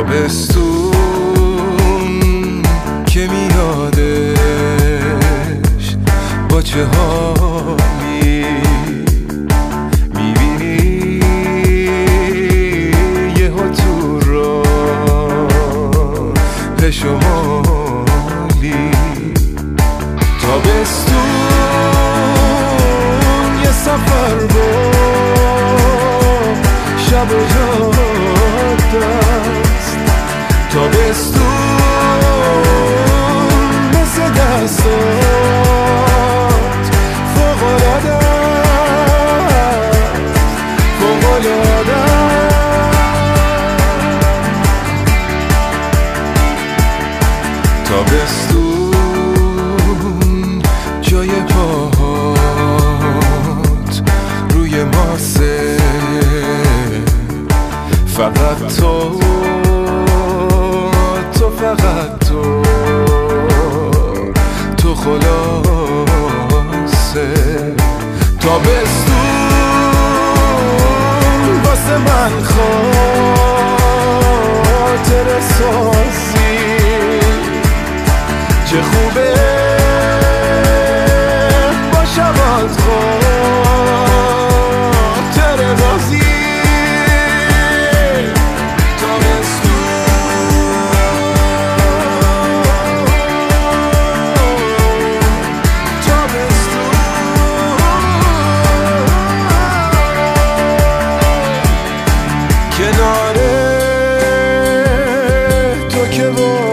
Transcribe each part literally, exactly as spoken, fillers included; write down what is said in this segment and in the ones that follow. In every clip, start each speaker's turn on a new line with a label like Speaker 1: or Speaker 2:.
Speaker 1: تابستون که میادش با چه حالی میبینی یه ها تو را پشمالی تابستون یه سفر با شب و جاده است تابستون مثل دستات فوق‌العاده است فوق‌العاده تابستون جای پاهات روی ماسه فقط تو تو فقط تو تو خلاصه تابستون واسه من خاطر سازی چه خوبه با شبات خاطر بازی کنار تو که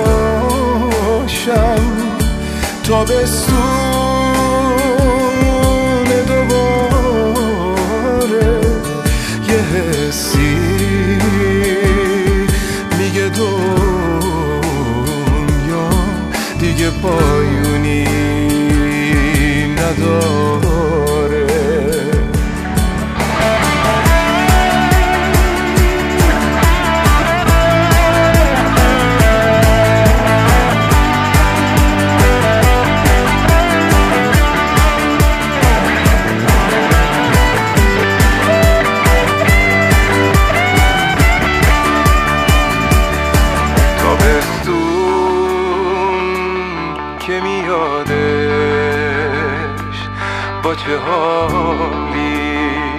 Speaker 1: باشم تابستون دوباره یه حسی میگه دنیا دیگه پایونی نداره که میادش با چه حالی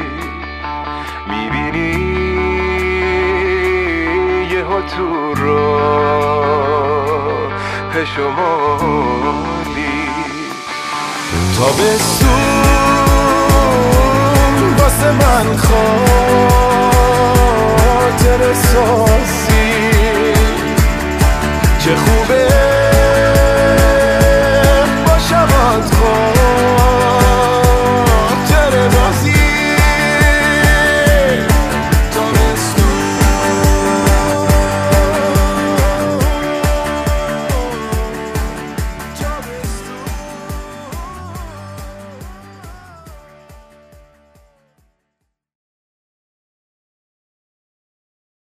Speaker 1: میبینی یه ها تو را پشمالی تابستون